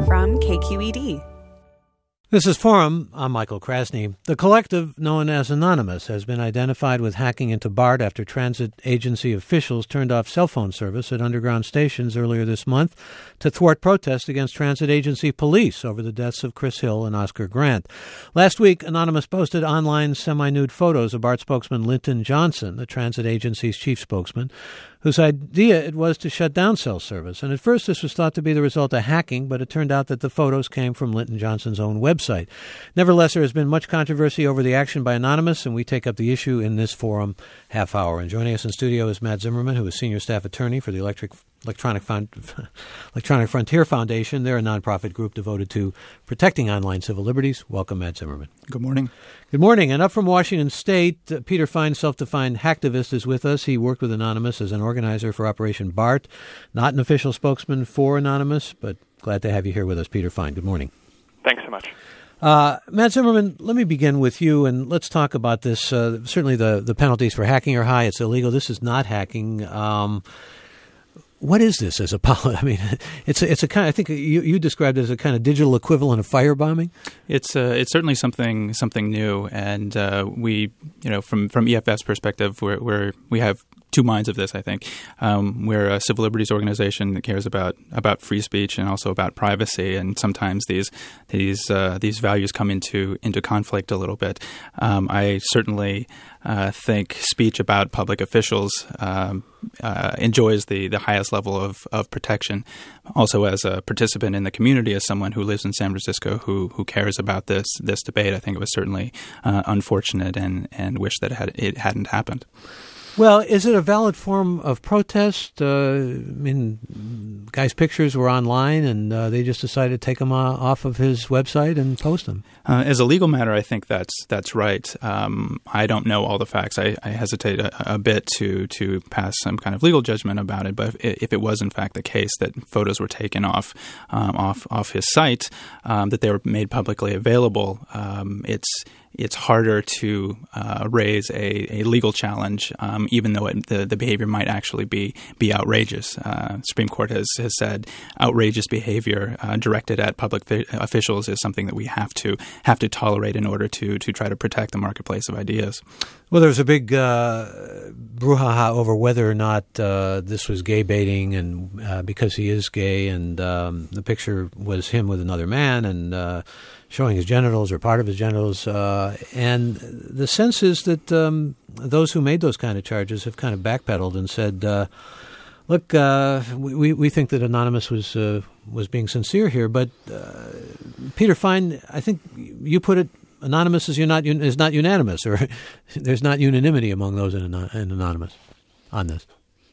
from KQED. This is Forum. I'm Michael Krasny. The collective, known as Anonymous, has been identified with hacking into BART after transit agency officials turned off cell phone service at underground stations earlier this month to thwart protests against transit agency police over the deaths of Chris Hill and Oscar Grant. Last week, Anonymous posted online semi-nude photos of BART spokesman Linton Johnson, the transit agency's chief spokesman, whose idea it was to shut down cell service. And at first this was thought to be the result of hacking, but it turned out that the photos came from Linton Johnson's own website. Nevertheless, there has been much controversy over the action by Anonymous, and we take up the issue in this Forum half hour. And joining us in studio is Matt Zimmerman, who is Senior Staff Attorney for the Electronic Frontier Foundation. They're a nonprofit group devoted to protecting online civil liberties. Welcome, Matt Zimmerman. Good morning. Good morning. And up from Washington State, Peter Fine, self-defined hacktivist, is with us. He worked with Anonymous as an organizer for Operation BART, not an official spokesman for Anonymous, but glad to have you here with us, Peter Fine. Good morning. Thanks so much. Matt Zimmerman, let me begin with you, and let's talk about this. Certainly the penalties for hacking are high. It's illegal. This is not hacking. What is this as a policy? I mean, it's a kind. I think you described it as a kind of digital equivalent of firebombing. It's certainly something new, and we, from EFF's perspective, we have two minds of this. I think we're a civil liberties organization that cares about free speech and also about privacy, and sometimes these values come into conflict a little bit. I certainly think speech about public officials enjoys the highest level of protection. Also, as a participant in the community, as someone who lives in San Francisco who cares about this debate, I think it was certainly unfortunate and wish that it hadn't happened. Well, is it a valid form of protest? I mean, guy's pictures were online, and they just decided to take them off of his website and post them. As a legal matter, I think that's right. I don't know all the facts. I hesitate a bit to pass some kind of legal judgment about it. But if it was in fact the case that photos were taken off his site, that they were made publicly available, it's harder to raise a legal challenge, even though the behavior might actually be outrageous. Supreme Court has said outrageous behavior directed at public officials is something that we have to tolerate in order to try to protect the marketplace of ideas. Well, there was a big brouhaha over whether or not this was gay baiting, and because he is gay, and the picture was him with another man, and showing his genitals or part of his genitals. And the sense is that those who made those kind of charges have kind of backpedaled and said, look, we think that Anonymous was being sincere here. But Peter Fine, I think you put it, Anonymous is not unanimous, or there's not unanimity among those in Anonymous on this.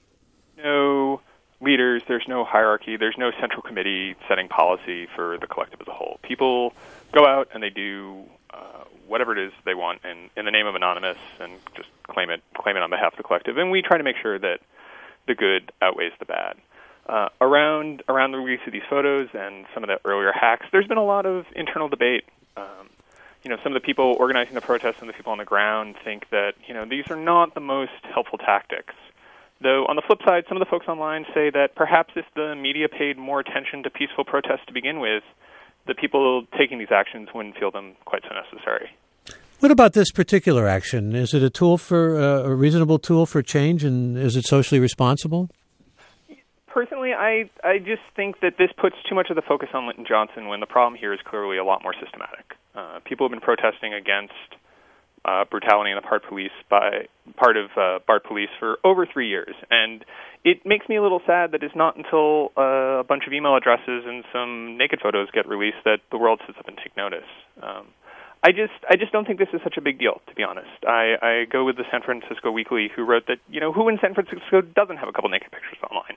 No leaders, there's no hierarchy, there's no central committee setting policy for the collective as a whole. People go out and they do whatever it is they want in the name of Anonymous and just claim it on behalf of the collective. And we try to make sure that the good outweighs the bad. Around the release of these photos and some of the earlier hacks, there's been a lot of internal debate. Some of the people organizing the protests and the people on the ground think that, these are not the most helpful tactics. Though, on the flip side, some of the folks online say that perhaps if the media paid more attention to peaceful protests to begin with, the people taking these actions wouldn't feel them quite so necessary. What about this particular action? Is it a tool for a reasonable tool for change, and is it socially responsible? Personally, I just think that this puts too much of the focus on Linton Johnson when the problem here is clearly a lot more systematic. People have been protesting against brutality in the part of BART police for over 3 years, and it makes me a little sad that it's not until a bunch of email addresses and some naked photos get released that the world sits up and take notice. I just don't think this is such a big deal, to be honest. I go with the San Francisco Weekly, who wrote that who in San Francisco doesn't have a couple naked pictures online.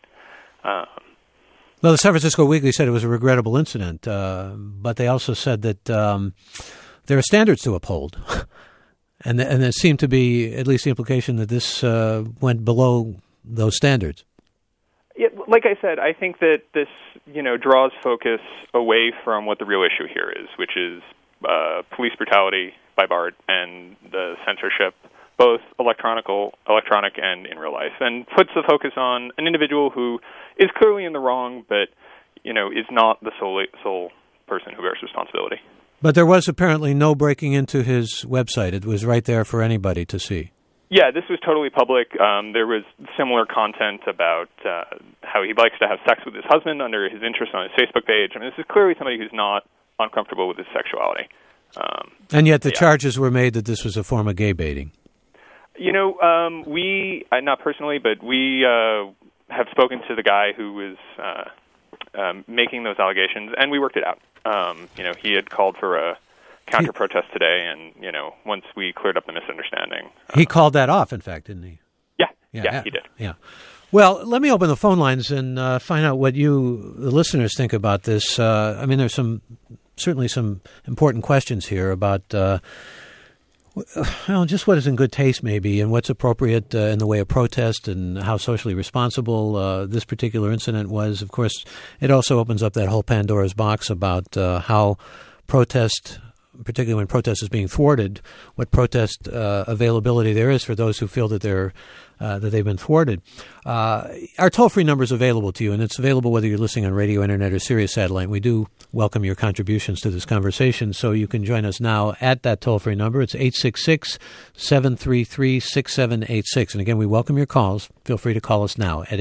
Well, the San Francisco Weekly said it was a regrettable incident, but they also said that there are standards to uphold. And there seemed to be at least the implication that this went below those standards. Yeah, like I said, I think that this, draws focus away from what the real issue here is, which is police brutality by BART and the censorship, both electronic and in real life, and puts the focus on an individual who is clearly in the wrong, but is not the sole person who bears responsibility. But there was apparently no breaking into his website. It was right there for anybody to see. Yeah, this was totally public. There was similar content about how he likes to have sex with his husband under his interest on his Facebook page. I mean, this is clearly somebody who's not uncomfortable with his sexuality. And yet the charges were made that this was a form of gay baiting. We, not personally, but we have spoken to the guy who was making those allegations, and we worked it out. He had called for a counter-protest today, and, once we cleared up the misunderstanding. He called that off, in fact, didn't he? Yeah, he did. Yeah. Well, let me open the phone lines and find out what you, the listeners, think about this. There's certainly some important questions here about just what is in good taste, maybe, and what's appropriate in the way of protest and how socially responsible this particular incident was. Of course, it also opens up that whole Pandora's box about how protest, particularly when protest is being thwarted, what protest availability there is for those who feel that they've been thwarted. Our toll-free number is available to you, and it's available whether you're listening on radio, internet, or Sirius Satellite. We do welcome your contributions to this conversation, so you can join us now at that toll-free number. It's 866-733-6786. And again, we welcome your calls. Feel free to call us now at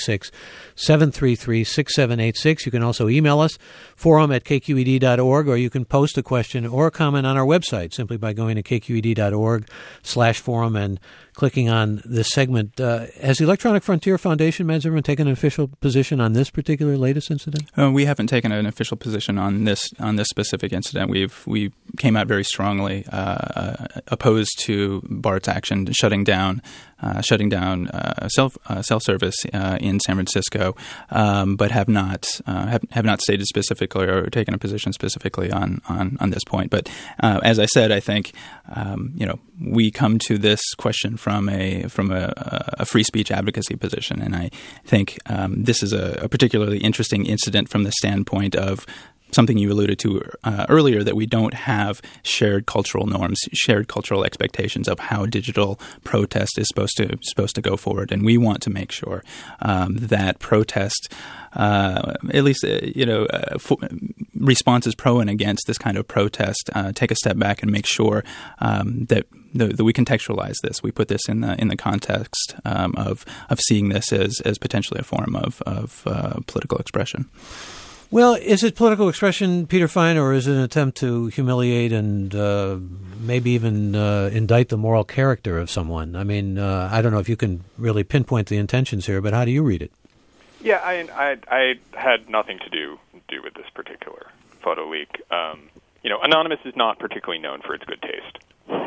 866-733-6786. You can also email us, forum@kqed.org, or you can post a question or a comment on our website simply by going to kqed.org/forum and clicking on this segment. Has the Electronic Frontier Foundation, Matt Zimmerman, taken an official position on this particular latest incident? We haven't taken an official position on this specific incident. We came out very strongly opposed to BART's action, shutting down cell service in San Francisco, but have not stated specifically or taken a position specifically on this point. But as I said, I think we come to this question from a free speech advocacy position, and I think this is a particularly interesting incident from the standpoint of something you alluded to earlier, that we don't have shared cultural norms, shared cultural expectations of how digital protest is supposed to go forward, and we want to make sure that protest, at least responses pro and against this kind of protest, take a step back and make sure that we contextualize this. We put this in the context of seeing this as potentially a form of political expression. Well, is it political expression, Peter Fine, or is it an attempt to humiliate and maybe even indict the moral character of someone? I mean, I don't know if you can really pinpoint the intentions here, but how do you read it? Yeah, I had nothing to do with this particular photo leak. Anonymous is not particularly known for its good taste.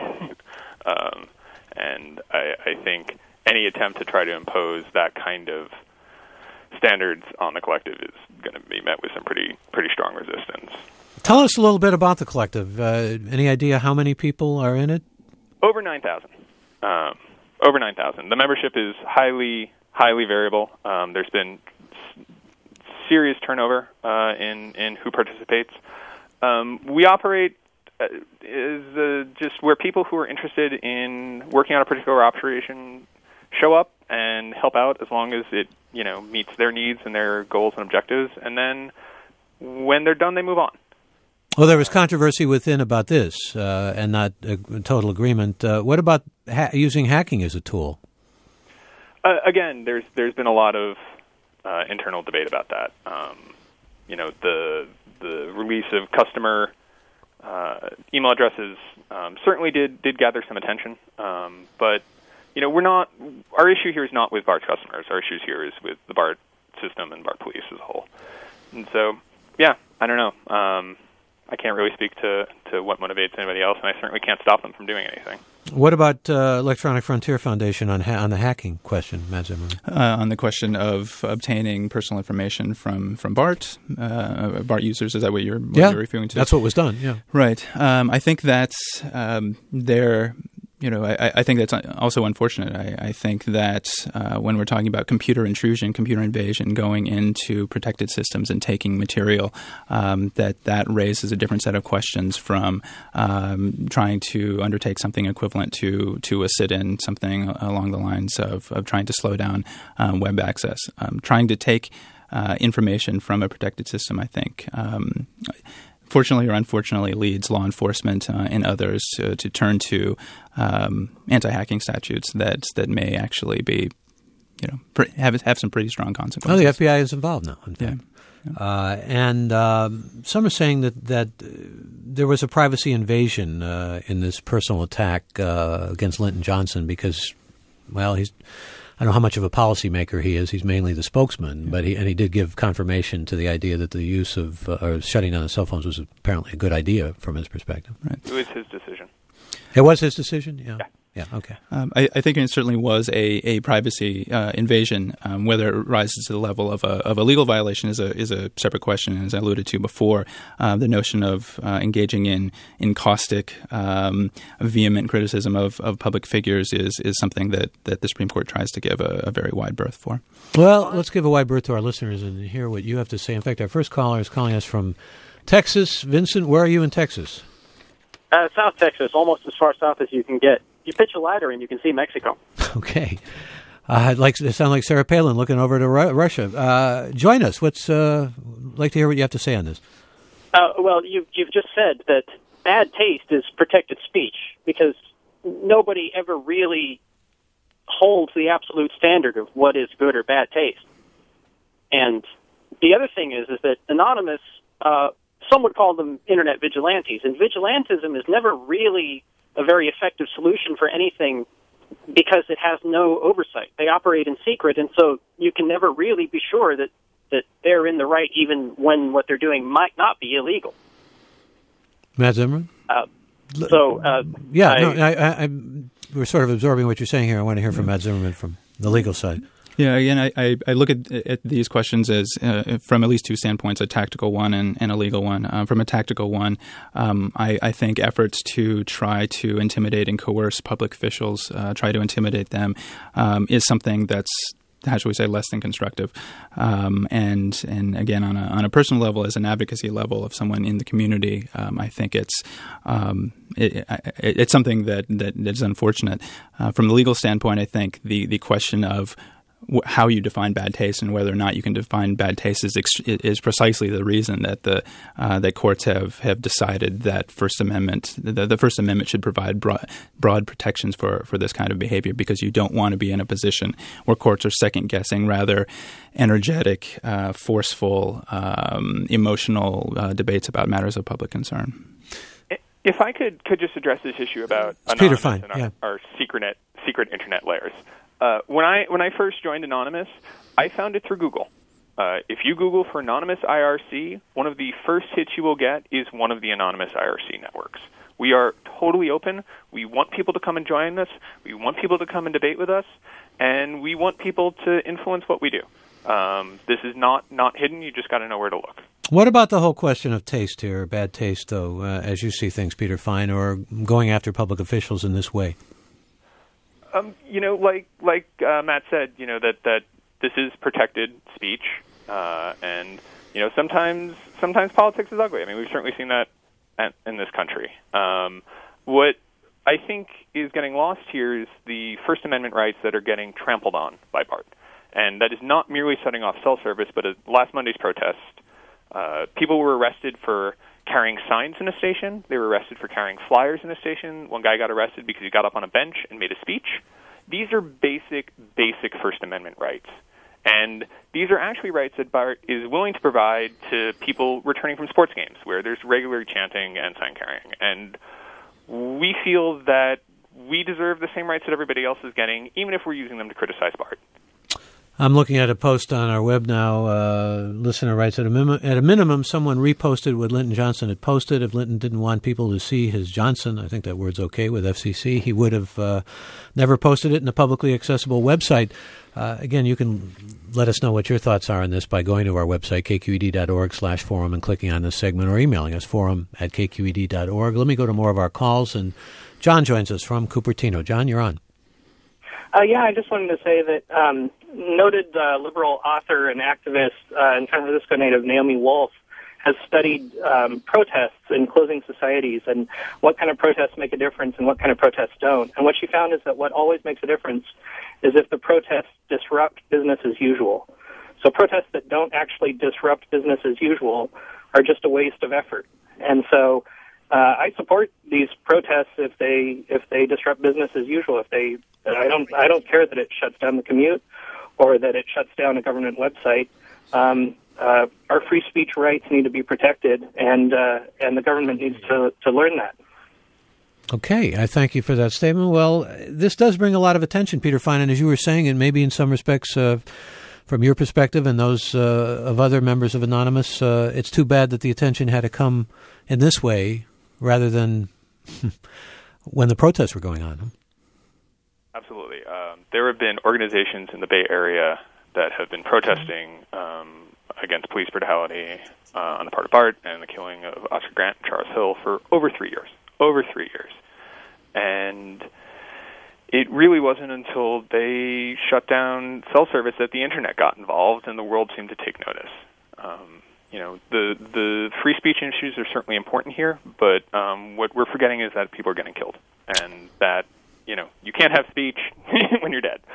And I think any attempt to try to impose that kind of standards on the collective is going to be met with some pretty strong resistance. Tell us a little bit about the collective. Any idea how many people are in it? Over 9,000. Over 9,000. The membership is highly variable. There's been serious turnover in who participates. We operate just where people who are interested in working on a particular operation show up and help out as long as it meets their needs and their goals and objectives, and then when they're done, they move on. Well, there was controversy within about this, and not a total agreement. What about using hacking as a tool? Again, there's been a lot of internal debate about that. The release of customer email addresses certainly did gather some attention, but we're not. Our issue here is not with BART's customers. Our issue here is with the BART system and BART police as a whole. And so, yeah, I don't know. I can't really speak to what motivates anybody else, and I certainly can't stop them from doing anything. What about Electronic Frontier Foundation on the hacking question, Matt Zimmerman? On the question of obtaining personal information from BART users, is that what you're referring to? That's what was done. Yeah, right. I think that's their. I think that's also unfortunate. I think that when we're talking about computer intrusion, computer invasion, going into protected systems and taking material, that raises a different set of questions from trying to undertake something equivalent to a sit-in, something along the lines of trying to slow down web access. Trying to take information from a protected system, I think, fortunately or unfortunately, leads law enforcement and others to turn to anti-hacking statutes that may actually be, have some pretty strong consequences. Well, the FBI is involved now, in fact. Yeah. And some are saying that there was a privacy invasion in this personal attack against Lyndon Johnson because, well, I don't know how much of a policymaker he is. He's mainly the spokesman, but he did give confirmation to the idea that the use of or shutting down the cell phones was apparently a good idea from his perspective. Right. It was his decision. It was his decision? Yeah. Yeah, okay. I think it certainly was a privacy invasion. Whether it rises to the level of a legal violation is a separate question. As I alluded to before, the notion of engaging in caustic, vehement criticism of public figures is something that the Supreme Court tries to give a very wide berth for. Well, let's give a wide berth to our listeners and hear what you have to say. In fact, our first caller is calling us from Texas. Vincent, where are you in Texas? South Texas, almost as far south as you can get. You pitch a ladder and you can see Mexico. Okay. It sounds like Sarah Palin looking over to Russia. Join us. Like to hear what you have to say on this. Well, you've just said that bad taste is protected speech because nobody ever really holds the absolute standard of what is good or bad taste. And the other thing is that Anonymous, some would call them internet vigilantes, and vigilantism is never really a very effective solution for anything because it has no oversight. They operate in secret, and so you can never really be sure that they're in the right even when what they're doing might not be illegal. Matt Zimmerman? We're sort of absorbing what you're saying here. I want to hear from Matt Zimmerman from the legal side. Yeah, again, I look at these questions as from at least two standpoints, a tactical one and a legal one. From a tactical one, I think efforts to try to intimidate and coerce public officials, try to intimidate them, is something that's, how should we say, less than constructive. And again, on a personal level, as an advocacy level of someone in the community, I think it's something that is unfortunate. From the legal standpoint, I think the question of how you define bad taste and whether or not you can define bad taste is precisely the reason that that courts have decided that the First Amendment should provide broad protections for this kind of behavior, because you don't want to be in a position where courts are second guessing rather energetic, forceful, emotional debates about matters of public concern. If I could just address this issue about Anonymous and our secret internet layers. When I first joined Anonymous, I found it through Google. If you Google for Anonymous IRC, one of the first hits you will get is one of the Anonymous IRC networks. We are totally open. We want people to come and join us. We want people to come and debate with us, and we want people to influence what we do. This is not hidden. You just got to know where to look. What about the whole question of taste here, bad taste, though, as you see things, Peter Fine, or going after public officials in this way? Like Matt said, that this is protected speech, and sometimes politics is ugly. I mean, we've certainly seen that in this country. What I think is getting lost here is the First Amendment rights that are getting trampled on by BART, and that is not merely shutting off cell service, but at last Monday's protest, people were arrested for carrying signs in a station. They were arrested for carrying flyers in a station. One guy got arrested because he got up on a bench and made a speech. These are basic First Amendment rights. And these are actually rights that BART is willing to provide to people returning from sports games where there's regular chanting and sign carrying. And we feel that we deserve the same rights that everybody else is getting, even if we're using them to criticize BART. I'm looking at a post on our web now. Listener writes, at a minimum, someone reposted what Lyndon Johnson had posted. If Lyndon didn't want people to see his Johnson, I think that word's okay with FCC, he would have never posted it in a publicly accessible website. Again, you can let us know what your thoughts are on this by going to our website, kqed.org/forum, and clicking on this segment, or emailing us, forum@kqed.org. Let me go to more of our calls, and John joins us from Cupertino. John, you're on. I just wanted to say that noted liberal author and activist and San Francisco native Naomi Wolf has studied protests in closing societies and what kind of protests make a difference and what kind of protests don't. And what she found is that what always makes a difference is if the protests disrupt business as usual. So protests that don't actually disrupt business as usual are just a waste of effort. And so I support these protests if they disrupt business as usual. I don't care that it shuts down the commute or that it shuts down a government website. Our free speech rights need to be protected, and the government needs to learn that. Okay, I thank you for that statement. Well, this does bring a lot of attention, Peter Fine, and as you were saying, and maybe in some respects, from your perspective and those of other members of Anonymous, it's too bad that the attention had to come in this way rather than when the protests were going on. Absolutely. There have been organizations in the Bay Area that have been protesting against police brutality on the part of BART and the killing of Oscar Grant and Charles Hill for over 3 years. And it really wasn't until they shut down cell service that the Internet got involved and the world seemed to take notice. The free speech issues are certainly important here, but what we're forgetting is that people are getting killed and that, you can't have speech when you're dead.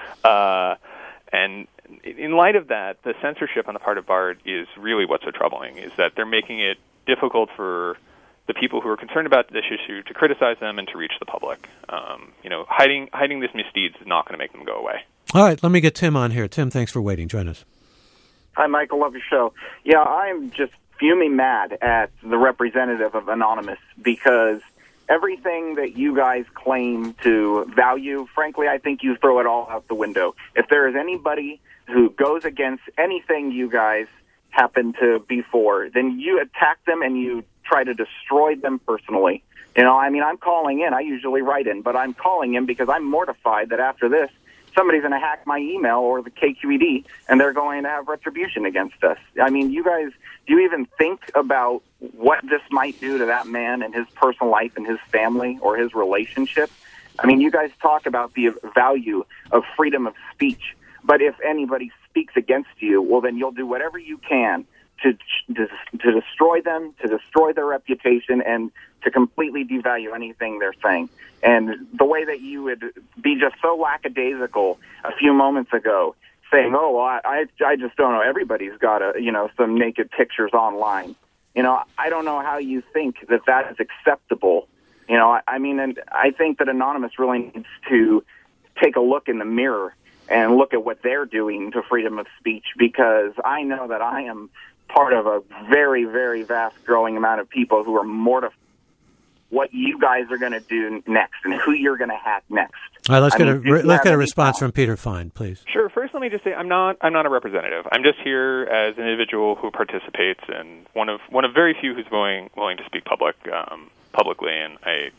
And in light of that, the censorship on the part of BART is really what's so troubling, is that they're making it difficult for the people who are concerned about this issue to criticize them and to reach the public. Hiding this misdeeds is not going to make them go away. All right, let me get Tim on here. Tim, thanks for waiting. Join us. Hi, Michael. Love your show. Yeah, I'm just fuming mad at the representative of Anonymous because everything that you guys claim to value, frankly, I think you throw it all out the window. If there is anybody who goes against anything you guys happen to be for, then you attack them and you try to destroy them personally. I'm calling in. I usually write in, but I'm calling in because I'm mortified that after this, somebody's going to hack my email or the KQED, and they're going to have retribution against us. You guys, do you even think about what this might do to that man and his personal life and his family or his relationship? You guys talk about the value of freedom of speech, but if anybody speaks against you, well, then you'll do whatever you can to destroy them, to destroy their reputation, and to completely devalue anything they're saying. And the way that you would be just so lackadaisical a few moments ago, saying, I just don't know, everybody's got some naked pictures online. I don't know how you think that is acceptable. And I think that Anonymous really needs to take a look in the mirror and look at what they're doing to freedom of speech, because I know that I am part of a very, very vast growing amount of people who are mortified what you guys are going to do next and who you're going to hack next. All right, let's get a response from Peter Fine, please. Sure. First, let me just say I'm not a representative. I'm just here as an individual who participates and one of very few who's willing to speak publicly. And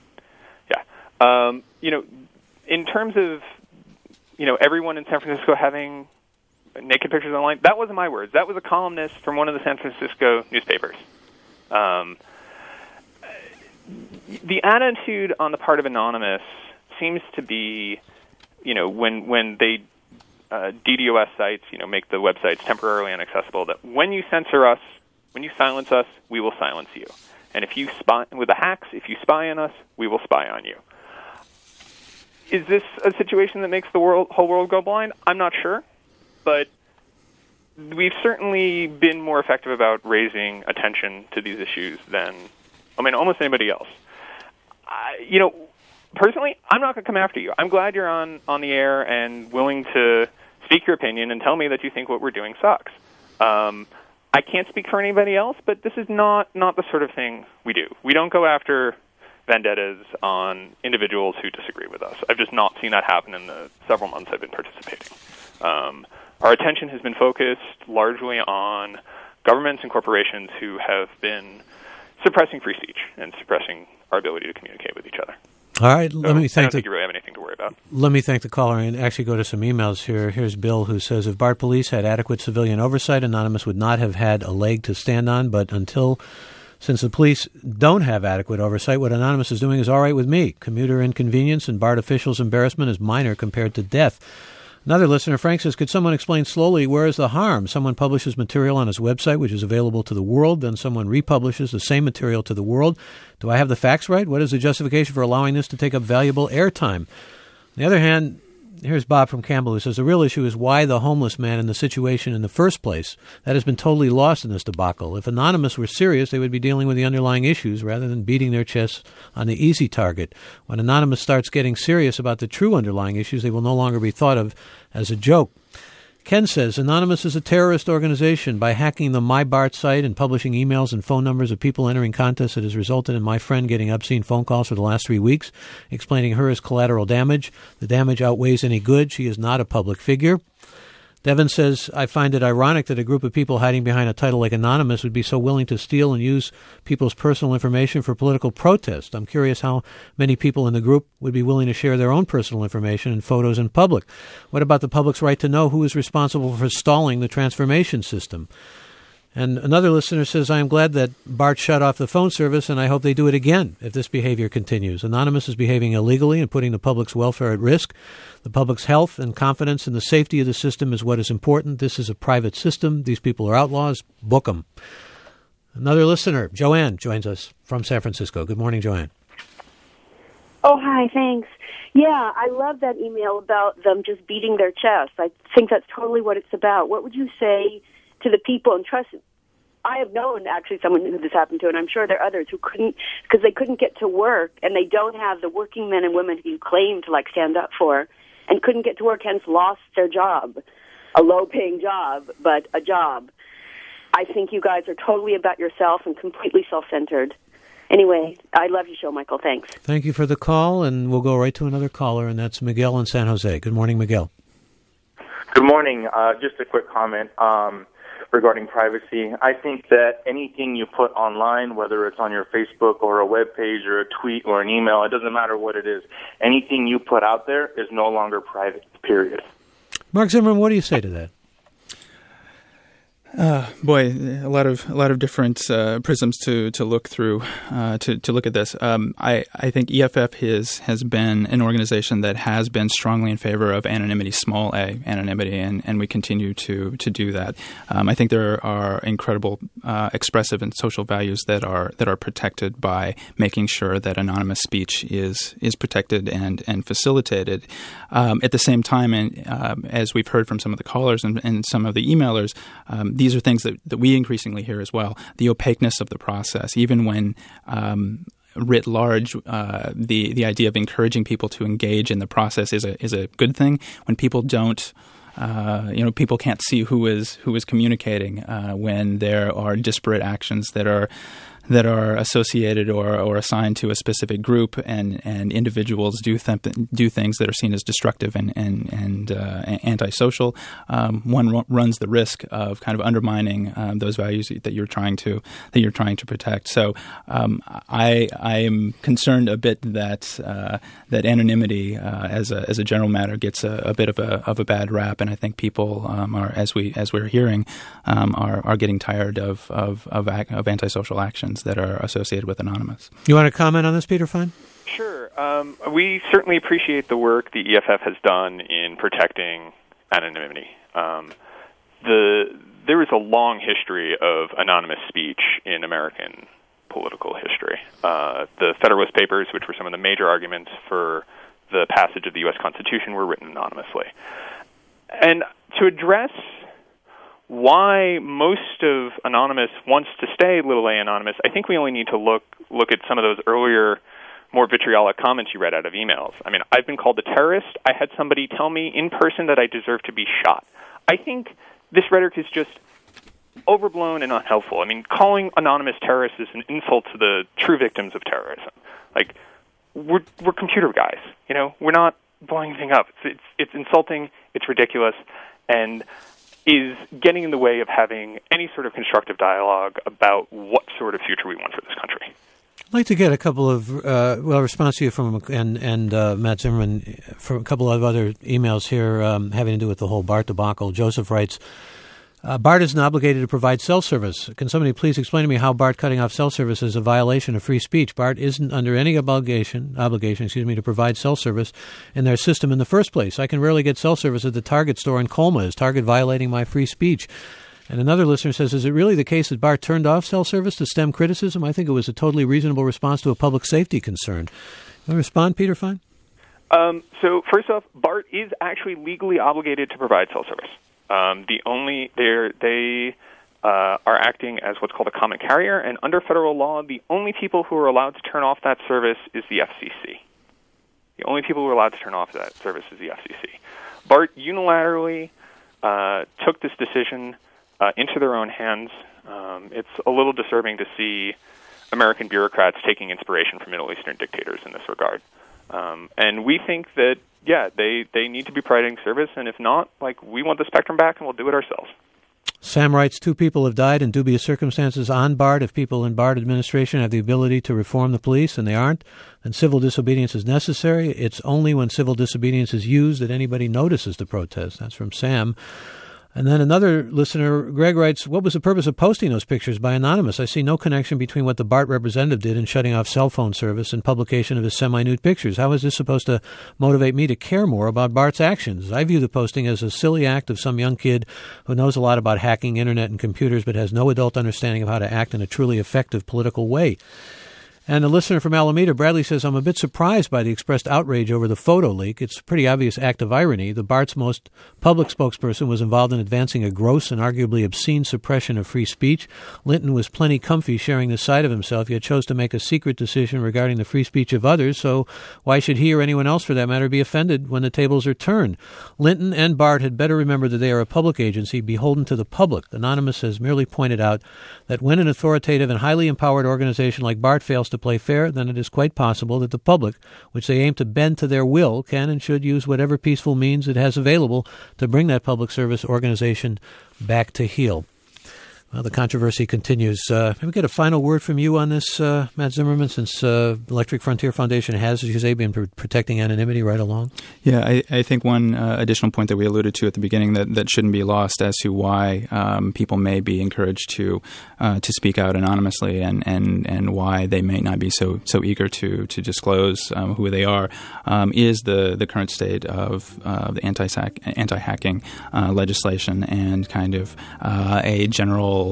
in terms of everyone in San Francisco having naked pictures online, that wasn't my words. That was a columnist from one of the San Francisco newspapers. The attitude on the part of Anonymous seems to be, when they DDoS sites, make the websites temporarily inaccessible, that when you censor us, when you silence us, we will silence you. And if you spy with the hacks, if you spy on us, we will spy on you. Is this a situation that makes the whole world go blind? I'm not sure, but we've certainly been more effective about raising attention to these issues than almost anybody else. Personally, I'm not going to come after you. I'm glad you're on the air and willing to speak your opinion and tell me that you think what we're doing sucks. I can't speak for anybody else, but this is not the sort of thing we do. We don't go after vendettas on individuals who disagree with us. I've just not seen that happen in the several months I've been participating. Our attention has been focused largely on governments and corporations who have been suppressing free speech and suppressing our ability to communicate with each other. All right, I don't think you really have anything to worry about. Let me thank the caller and actually go to some emails here. Here's Bill, who says, if BART police had adequate civilian oversight, Anonymous would not have had a leg to stand on, but since the police don't have adequate oversight, what Anonymous is doing is all right with me. Commuter inconvenience and BART officials' embarrassment is minor compared to death. Another listener, Frank, says, could someone explain slowly where is the harm? Someone publishes material on his website, which is available to the world. Then someone republishes the same material to the world. Do I have the facts right? What is the justification for allowing this to take up valuable airtime? On the other hand, Here's Bob from Campbell, who says the real issue is why the homeless man in the situation in the first place. That has been totally lost in this debacle. If Anonymous were serious, they would be dealing with the underlying issues rather than beating their chests on the easy target. When Anonymous starts getting serious about the true underlying issues, they will no longer be thought of as a joke. Ken says Anonymous is a terrorist organization. By hacking the MyBart site and publishing emails and phone numbers of people entering contests, it has resulted in my friend getting obscene phone calls for the last 3 weeks, explaining her as collateral damage. The damage outweighs any good. She is not a public figure. Devin says, I find it ironic that a group of people hiding behind a title like Anonymous would be so willing to steal and use people's personal information for political protest. I'm curious how many people in the group would be willing to share their own personal information and photos in public. What about the public's right to know who is responsible for stalling the transformation system? And another listener says, I am glad that BART shut off the phone service, and I hope they do it again if this behavior continues. Anonymous is behaving illegally and putting the public's welfare at risk. The public's health and confidence in the safety of the system is what is important. This is a private system. These people are outlaws. Book them. Another listener, Joanne, joins us from San Francisco. Good morning, Joanne. Oh, hi, thanks. Yeah, I love that email about them just beating their chests. I think that's totally what it's about. What would you say to the people, and trust, I have known actually someone who this happened to, and I'm sure there are others who couldn't, because they couldn't get to work, and they don't have the working men and women who you claim to stand up for, and couldn't get to work, hence lost their job, a low-paying job, but a job. I think you guys are totally about yourself and completely self-centered. Anyway, I love your show, Michael. Thanks. Thank you for the call, and we'll go right to another caller, and that's Miguel in San Jose. Good morning, Miguel. Good morning. Just a quick comment regarding privacy. I think that anything you put online, whether it's on your Facebook or a web page or a tweet or an email, it doesn't matter what it is. Anything you put out there is no longer private, period. Mark Zimmerman, what do you say to that? Boy, a lot of different prisms to look through to look at this. I think EFF has been an organization that has been strongly in favor of anonymity, small a anonymity, and we continue to do that. I think there are incredible expressive and social values that are protected by making sure that anonymous speech is protected and facilitated. At the same time, and as we've heard from some of the callers and some of the emailers, these are things that we increasingly hear as well. The opaqueness of the process, even when writ large, the idea of encouraging people to engage in the process is a good thing. When people don't, people can't see who is communicating when there are disparate actions that are associated or assigned to a specific group, and individuals do things that are seen as destructive and antisocial. One runs the risk of kind of undermining those values that you're trying to protect. So I am concerned a bit that anonymity as a general matter gets a bit of a bad rap, and I think people are, as we're hearing, are getting tired of antisocial actions that are associated with Anonymous. You want to comment on this, Peter Fine? Sure. We certainly appreciate the work the EFF has done in protecting anonymity. There is a long history of anonymous speech in American political history. The Federalist Papers, which were some of the major arguments for the passage of the U.S. Constitution, were written anonymously. And to address why most of Anonymous wants to stay little a anonymous, I think we only need to look at some of those earlier, more vitriolic comments you read out of emails. I mean, I've been called a terrorist. I had somebody tell me in person that I deserve to be shot. I think this rhetoric is just overblown and unhelpful. I mean, calling anonymous terrorists is an insult to the true victims of terrorism. Like, we're computer guys, We're not blowing anything up. It's insulting, it's ridiculous, and is getting in the way of having any sort of constructive dialogue about what sort of future we want for this country. I'd like to get a couple of response to you from and Matt Zimmerman from a couple of other emails here having to do with the whole BART debacle. Joseph writes, BART isn't obligated to provide cell service. Can somebody please explain to me how BART cutting off cell service is a violation of free speech? BART isn't under any obligation, to provide cell service in their system in the first place. I can rarely get cell service at the Target store in Colma. Is Target violating my free speech? And another listener says, is it really the case that BART turned off cell service to stem criticism? I think it was a totally reasonable response to a public safety concern. Want to respond, Peter Fine? So first off, BART is actually legally obligated to provide cell service. They are acting as what's called a common carrier, and under federal law, the only people who are allowed to turn off that service is the FCC. The only people who are allowed to turn off that service is the FCC. BART unilaterally took this decision into their own hands. It's a little disturbing to see American bureaucrats taking inspiration from Middle Eastern dictators in this regard. And we think that, they need to be providing service, and if not, we want the spectrum back, and we'll do it ourselves. Sam writes, 2 people have died in dubious circumstances on BART. If people in BART administration have the ability to reform the police, and they aren't, then civil disobedience is necessary. It's only when civil disobedience is used that anybody notices the protest. That's from Sam. And then another listener, Greg, writes, what was the purpose of posting those pictures by Anonymous? I see no connection between what the BART representative did in shutting off cell phone service and publication of his semi-nude pictures. How is this supposed to motivate me to care more about BART's actions? I view the posting as a silly act of some young kid who knows a lot about hacking internet and computers but has no adult understanding of how to act in a truly effective political way. And a listener from Alameda, Bradley, says, I'm a bit surprised by the expressed outrage over the photo leak. It's a pretty obvious act of irony. The BART's most public spokesperson was involved in advancing a gross and arguably obscene suppression of free speech. Linton was plenty comfy sharing this side of himself, yet chose to make a secret decision regarding the free speech of others, so why should he or anyone else, for that matter, be offended when the tables are turned? Linton and BART had better remember that they are a public agency beholden to the public. Anonymous has merely pointed out that when an authoritative and highly empowered organization like BART fails to play fair, then it is quite possible that the public, which they aim to bend to their will, can and should use whatever peaceful means it has available to bring that public service organization back to heel. Well, the controversy continues. Can we get a final word from you on this, Matt Zimmerman, since Electric Frontier Foundation has, as you say, been protecting anonymity right along? Yeah, I think one additional point that we alluded to at the beginning that shouldn't be lost as to why people may be encouraged to speak out anonymously and why they may not be so eager to disclose who they are is the current state of the anti-hacking legislation and kind of a general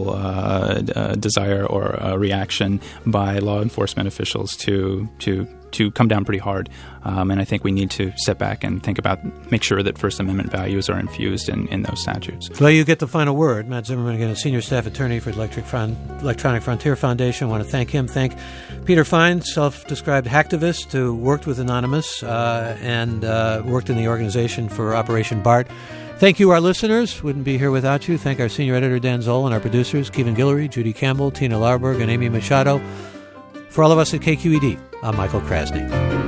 desire or a reaction by law enforcement officials to come down pretty hard. And I think we need to step back and make sure that First Amendment values are infused in those statutes. Well, you get the final word. Matt Zimmerman, again, a senior staff attorney for Electronic Frontier Foundation. I want to thank him. Thank Peter Fine, self-described hacktivist who worked with Anonymous and worked in the organization for Operation BART. Thank you, our listeners. Wouldn't be here without you. Thank our senior editor, Dan Zoll, and our producers, Kevin Guillory, Judy Campbell, Tina Larberg, and Amy Machado. For all of us at KQED, I'm Michael Krasny.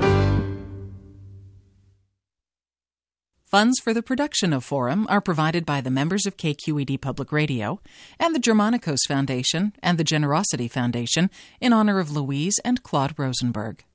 Funds for the production of Forum are provided by the members of KQED Public Radio and the Germanicos Foundation and the Generosity Foundation in honor of Louise and Claude Rosenberg.